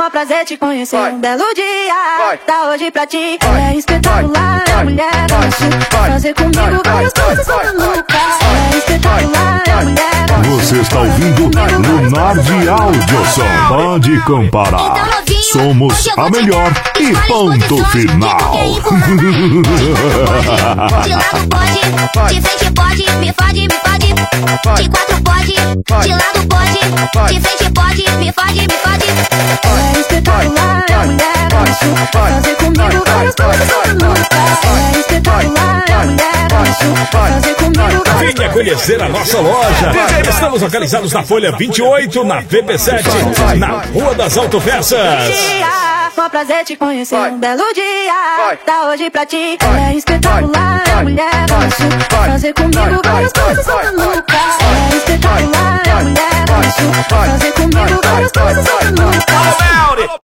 mó prazer te conhecer. Um belo dia, tá hoje pra ti. Ela é espetacular, é a mulher da noite. Fazer comigo várias coisas malucas. Ela é espetacular, é a mulher da noite. Você está ouvindo Lunardi Audioson. Pode comparar. Somos a melhor e ponto final. De lado pode, de frente pode, me fode, me fode. De quatro pode, de lado pode, de frente pode, me fode, me fode. Ela é espetacular, é a mulher da noite. Fazer comigo várias coisas malucas. Ela é espetacular, é a mulher da noite. Fazer comigo várias coisas. Venha conhecer a nossa loja. Estamos localizados na Folha 28, na VP7, na Rua das Autopeças. Mó prazer te conhecer. Um belo dia, tá hoje pra ti. Ela é espetacular, é a mulher da noite. Fazer comigo várias coisas malucas. Ela é espetacular, é a mulher da noite. Fazer comigo várias coisas